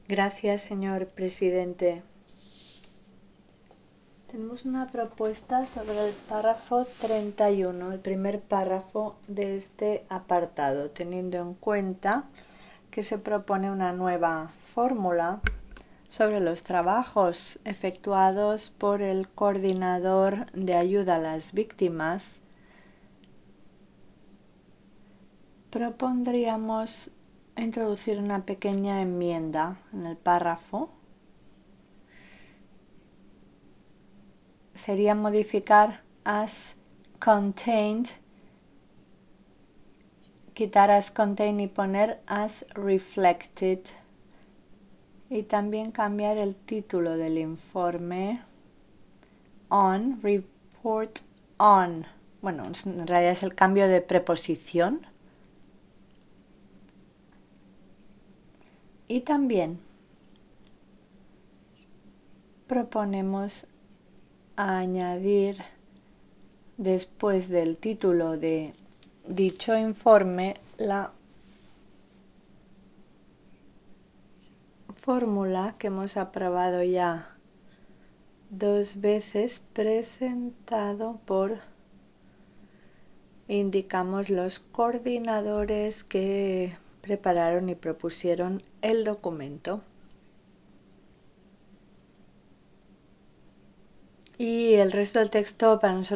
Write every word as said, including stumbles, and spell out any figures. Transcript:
Gracias, señor presidente. Tenemos una propuesta sobre el párrafo treinta y uno, el primer párrafo de este apartado, teniendo en cuenta que se propone una nueva fórmula sobre los trabajos efectuados por el coordinador de ayuda a las víctimas. Propondríamos introducir una pequeña enmienda en el párrafo. Sería modificar as contained, quitar as contained y poner as reflected. Y también cambiar el título del informe on, report on. Bueno, en realidad es el cambio de preposición. Y también proponemos añadir después del título de dicho informe la fórmula que hemos aprobado ya dos veces, presentado por, indicamos, los coordinadores que prepararon y propusieron el documento. Y el resto del texto para nosotros